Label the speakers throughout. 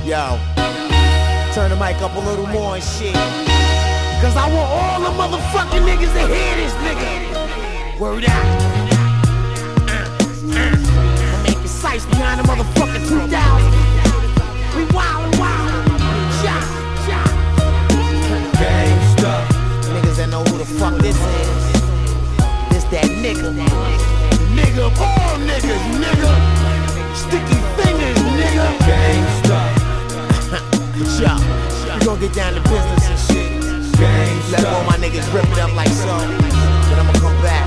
Speaker 1: Yo, turn the mic up a little more and shit. Cause I want all the motherfucking niggas to hear this nigga. Word out. I'm making sights behind the motherfucking 2000. We wildin', wildin'. Shot, shot. Gangsta. Niggas that know who the fuck this is. This that nigga. The nigga of all niggas, nigga. Sticky fingers, nigga. Gangsta. Yo, we gon' get down to business and shit. Let all my niggas rip it up like so. Then I'ma come back.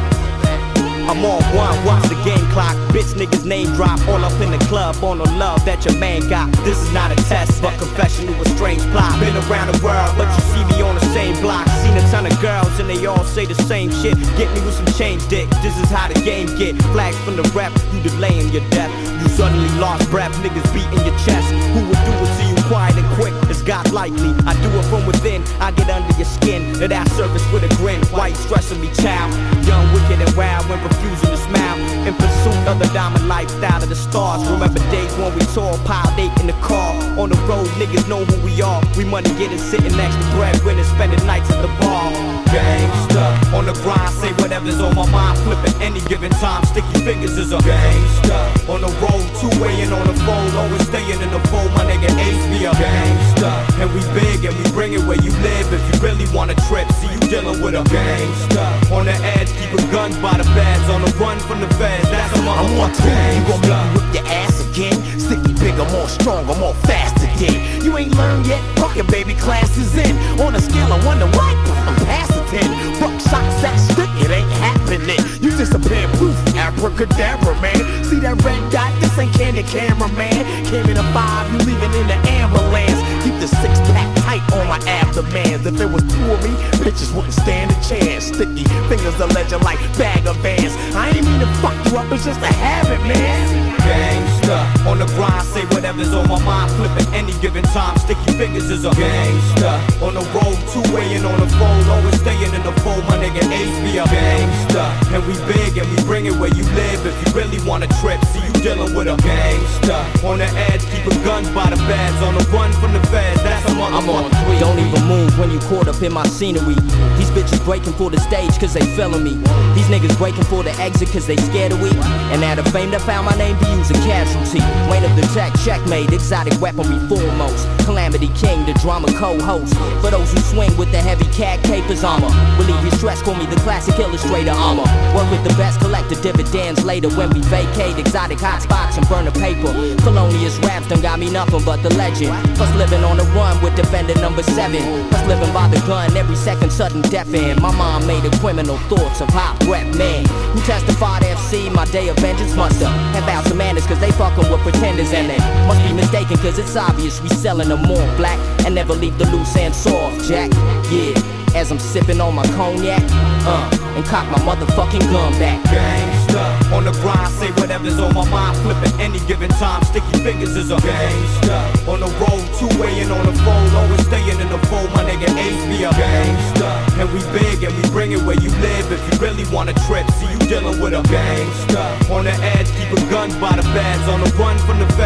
Speaker 2: I'm on one, watch the game clock. Bitch niggas name drop, all up in the club on the love that your man got. This is not a test, but confession to a strange plot. Been around the world, but you see me on the same block. Seen a ton of girls and they all say the same shit. Get me with some change dick, this is how the game get. Flags from the rep, you delaying your death. You suddenly lost breath, niggas beating your chest. Who would do it to you quiet and quick? It's God likely. I do it from within, I get under your skin. Now that surface with a grin, why you stressing me, child? Young, wicked and wild when refusing to smile. In pursuit of the diamond lifestyle of the stars. Remember days when we tall, piled 8 in the car. On the road, niggas know who we are. We money getting, sitting next to breadwinners, spending nights at the bar. Gangsta, on the grind, say whatever's on my mind. Flipping any given time, sticky fingers is a gangsta. On the road, two-way and on the phone, always staying in the fold. My nigga Ace be a gangsta. And we big and we bring it where you live. If you really want a trip, see you dealing with a gangsta. On the edge, keep a gun by the beds. On the run from the feds, that's a motherfucking gangsta.
Speaker 1: You gon' make me whip your ass again? Sticky bigger, more strong, I'm more fast again. You ain't learned yet? Fuck it, baby, class is in. On a scale of 1 to what? I'm past the 10. Buck shots that stick, it ain't happening. You disappear, poof, abracadabra, man. See that red dot? This ain't candy camera, man. Came in a 5, you leaving in the ambulance. Keep the 6-pack tight on my abdomen. If it was 2 of me, bitches wouldn't stand a chance. Sticky fingers, a legend like bag of Vans. I ain't mean to fuck you up, it's just a habit, man.
Speaker 2: Gangsta, on the grind, say whatever's on my mind. Flipping any given time, sticky fingers is a gangsta. On the road, two-way and on the phone, always staying in the fold. My nigga Ace be a gangsta. And we big and we bring it where you live. If you really want a trip, see you dealing with a gangsta. On the edge, keep a gun by the beds. On the run from the feds, that's a motherfucking tweet. Don't even move when you caught up in my scenery. These bitches breaking for the stage cause they feeling me. These niggas breaking for the exit cause they scared of we. And out of fame that found my name to use a casualty. Weight of the tech, checkmate, exotic weaponry foremost. Calamity King, the drama co-host. For those who swing with the heavy cat capers armor. Relieve your stress, call me the classic illustrator armor. Work with the best, collect the dividends later when we vacate exotic hot spots and burn the paper. Felonious raps done got me nothing but the legend. Plus living on the run with defender number 7. Plus living by the gun, every second sudden death end. My mom made a criminal thoughts of hot rep man. Who testified FC, my day of vengeance must have out some manners cause they fucking with pretenders and they must be mistaken cause it's obvious we selling them more black and never leave the loose ends soft, Jack. Yeah, as I'm sipping on my cognac, and cock my motherfucking gun back. Gangsta, on the grind, say whatever's on my mind. Flipping any given time, sticky fingers is a gangsta. On the road, two-way and on the phone, always staying in the fold. My nigga Ace be a gangsta. And we big and we bring it where you live. If you really want a trip, see you dealing with a gangsta. On the edge, keep a gun by the beds. On the run from the feds.